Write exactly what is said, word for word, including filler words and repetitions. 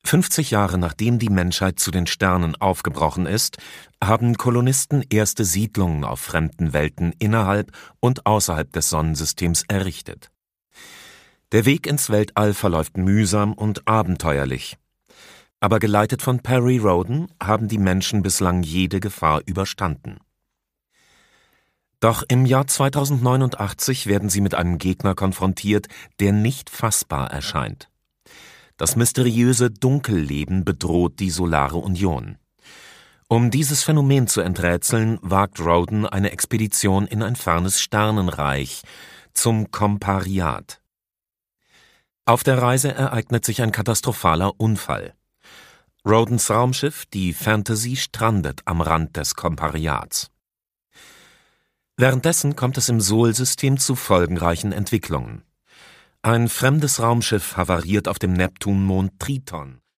fünfzig Jahre nachdem die Menschheit zu den Sternen aufgebrochen ist, haben Kolonisten erste Siedlungen auf fremden Welten innerhalb und außerhalb des Sonnensystems errichtet. Der Weg ins Weltall verläuft mühsam und abenteuerlich. Aber geleitet von Perry Rhodan haben die Menschen bislang jede Gefahr überstanden. Doch im Jahr zweitausendneunundachtzig werden sie mit einem Gegner konfrontiert, der nicht fassbar erscheint. Das mysteriöse Dunkelleben bedroht die Solare Union. Um dieses Phänomen zu enträtseln, wagt Rhodan eine Expedition in ein fernes Sternenreich, zum Kompariat. Auf der Reise ereignet sich ein katastrophaler Unfall. Rhodans Raumschiff, die Fantasy, strandet am Rand des Kompariats. Währenddessen kommt es im Sol-System zu folgenreichen Entwicklungen. Ein fremdes Raumschiff havariert auf dem Neptunmond Triton,